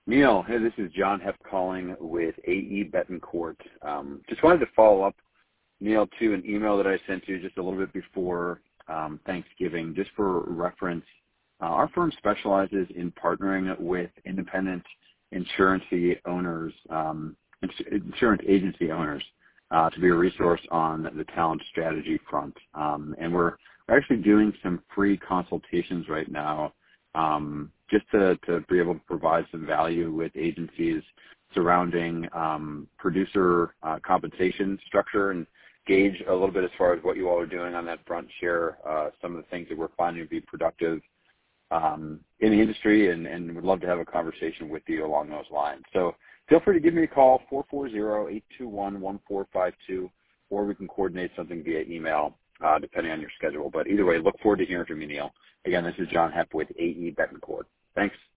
Neil, hey, this is John Hepp calling with AE Betancourt. Just wanted to follow up, Neil, to an email that I sent you just a little bit before Thanksgiving, just for reference. Our firm specializes in partnering with independent insurance owners, insurance agency owners, to be a resource on the talent strategy front. And we're actually doing some free consultations right now, just to be able to provide some value with agencies surrounding producer compensation structure and gauge a little bit as far as what you all are doing on that front, share some of the things that we're finding to be productive in the industry, and would love to have a conversation with you along those lines. So feel free to give me a call, 440-821-1452, or we can coordinate something via email, depending on your schedule. But either way, look forward to hearing from you, Neil. Again, this is John Hepp with AE Betancourt. Thanks.